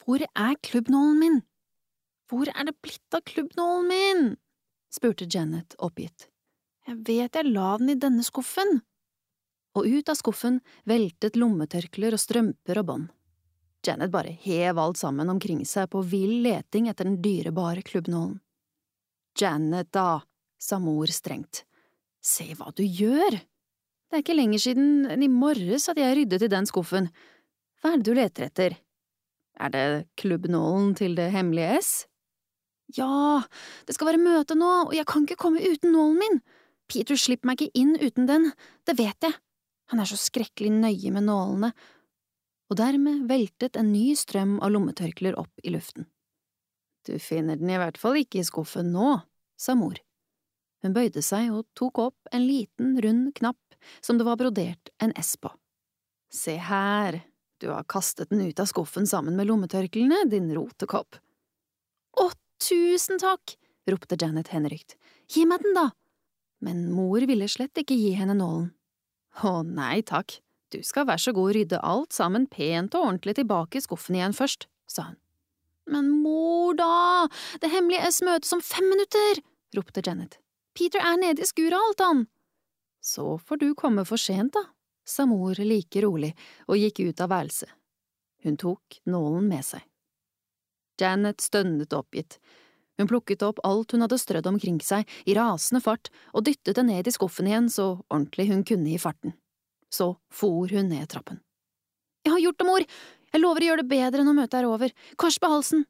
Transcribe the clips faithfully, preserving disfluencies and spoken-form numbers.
Hvor er klubbnålen min? Hvor er det blitt av klubbnålen min? Spurte Janet oppgitt. Jeg vet jeg la den i denne skuffen. Og ut av skuffen veltet lommetørkler og strømper og bånd. Janet bare hev alt sammen omkring seg på vill leting etter den dyrebare klubbnålen. Janet da, sa mor strengt. Se hva du gjør! Det er ikke lenger siden enn i morges at jeg ryddet i den skuffen. Hva er det du leter etter? Er det klubbnålen til det hemmelige S? Ja, det skal være møte nå, og jeg kan ikke komme uten nålen min. Peter slipper meg ikke inn uten den, det vet jeg. Han er så skrekkelig nøye med nålene. Og dermed veltet en ny strøm av lommetørkler opp i luften. Du finner den i hvert fall ikke i skuffen nå, sa mor. Hun bøyde seg og tok opp en liten, rund knapp som det var brodert en S på. Se her, du har kastet den ut av skuffen sammen med lommetørklene, din rotekopp. Å, tusen takk, ropte Janet henrykt. Gi meg den da! Men mor ville slett ikke gi henne nålen. Å, nei takk, du skal være så god å rydde alt sammen pent og ordentlig tilbake i skuffen igjen først, sa hun. Men mor da, det hemmelige S møtes om fem minutter, ropte Janet. Peter er nede i skuret alt han. Så får du komme for sent da, sa mor like rolig og gikk ut av værelset. Hun tok nålen med seg. Janet stønnet oppgitt. Hun plukket opp alt hun hadde strødd omkring seg i rasende fart og dyttet det ned i skuffen igjen så ordentlig hun kunne i farten. Så for hun ned trappen. Jeg har gjort det, mor! Jeg lover å gjøre det bedre når møtet er over. Kors på halsen!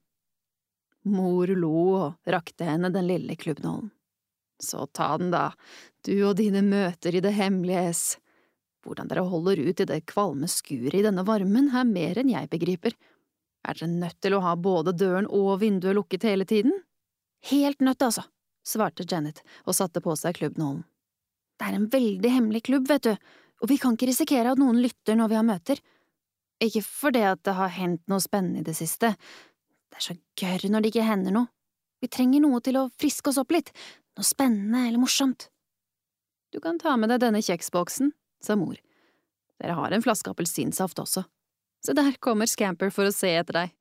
Mor lo og rakte henne den lille klubbnålen. Så ta den da, du og dine møter i det hemmelige S. Hvordan dere holder ut i det kvalme skuret i denne varmen er mer enn jeg begriper. Er dere nødt til å ha både døren og vinduet lukket hele tiden? Helt nødt, altså, svarte Janet og satte på seg klubbnålen. Det er en veldig hemmelig klubb, vet du, og vi kan ikke risikere at noen lytter når vi har møter. Ikke fordi at det har hendt noe spennende i det siste. Det er så gørr når det ikke hender noe. Vi trenger noe til å friske oss opp litt, noe spennende eller morsomt. Du kan ta med deg denne kjeksboksen, sa mor. Dere har en flaske appelsinsaft også. Så der kommer Scamper for å se etter deg.